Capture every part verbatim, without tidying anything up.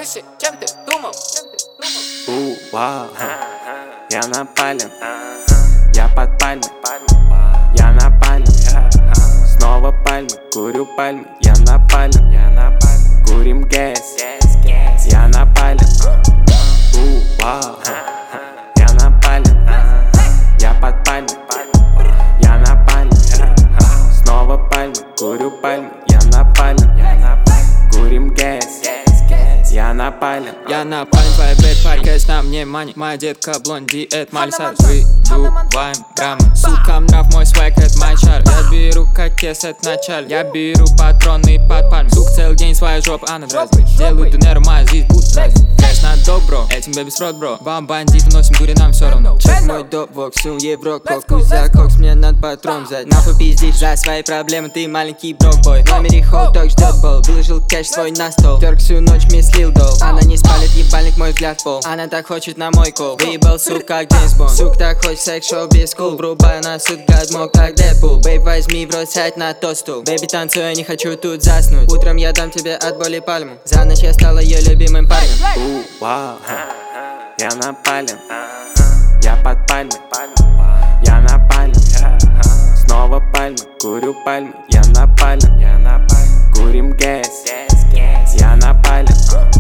выше, чем ты думал. У, вау, я на пале, я под пальмой, я на пальме, снова пальмы, курю пальмы, я на пальме, курим гэс, я на пале. У, вау, я на пале, я под пальмой, я на пальме, снова пальмы, курю пальмы, я на пальме, курим гэс. Я на пале, я на пале, твоя бэд паркест на внимание. Моя детка блонди, это мальса. Выдуваем граммы. Сука, нрав мой свек, это мой чар. Я беру как кес, это началь. Я беру патроны под пальм. Сука, целый день своя жопа, она дразнит. Делаю дунеру, моя жизнь будет праздник. Кэш на добро, этим бэби срод, бро. Вам бандиты носим дури, нам все равно. Чек мой доп, воксум, евро, кокус за кокс. Мне надо патрон взять. Нахуй пиздишь за свои проблемы, ты маленький брокбой. В номере хот-дог ждет бол. Выложил кэш свой на стол. Терк всю ночь мислил дол. Она не спалит, ебальник мой взгляд в пол. Она так хочет на мой кол. Выебал, сука, как Джеймс Бонд. Сука так хочет секс-шоу без кул. Врубаю на суд, гад мог как Дэдпул. Бэйб, возьми в рот, сядь на тот стул. Бэйби, танцуй, я не хочу тут заснуть. Утром я дам тебе от боли пальму. За ночь я стала ее любимым парнем. У, вау, я на пале, я под пальмой, я на пальме, снова пальмы, курю пальмы, я на пальме, курим гэс, я на пале.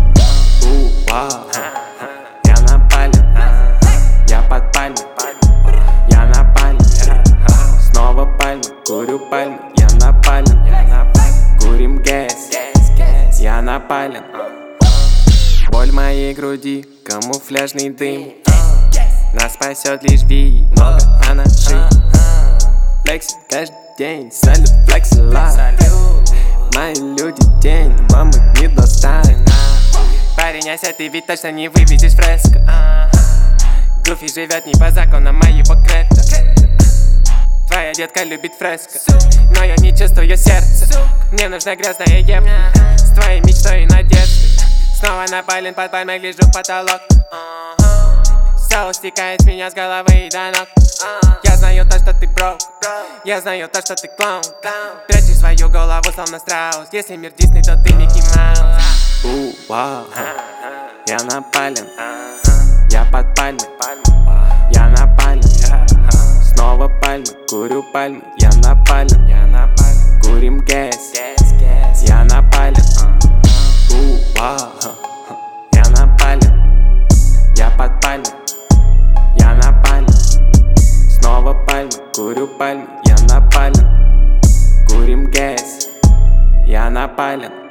У, вау, я на пале, я под пальмой, я на пальме, снова пальмы, курю пальмы, я на пальме, курим гэс, я на пале. Боль в моей груди, камуфляжный дым. Нас спасет лишь ви, много анаши. Флекс каждый день, салют, флекс лайф. Мои люди день, вам их не достать. Парень, ася, ты ведь точно не вывезешь фреско. Гуфи живет не по законам моего крета. Твоя детка любит фреско, но я не чувствую сердца. Мне нужна грязная ебка с твоей мечтой и надеждой. Снова напален под пальмой, гляжу в потолок. Все стекает с меня с головы и до ног. Я знаю то, что ты брок, я знаю то, что ты клоун. Прячешь свою голову, словно страус. Если мир Дисней, то ты Микки Маус. У, вау, я на пале, я под пальмой, я на пальме, снова пальмы, курю пальмы, я на пальме, курим гэс, я на пале. У, вау, я на пале, я под пальмой, я на пальме, снова пальмы, курю пальмы, я на пальме, курим гэс, я на пале.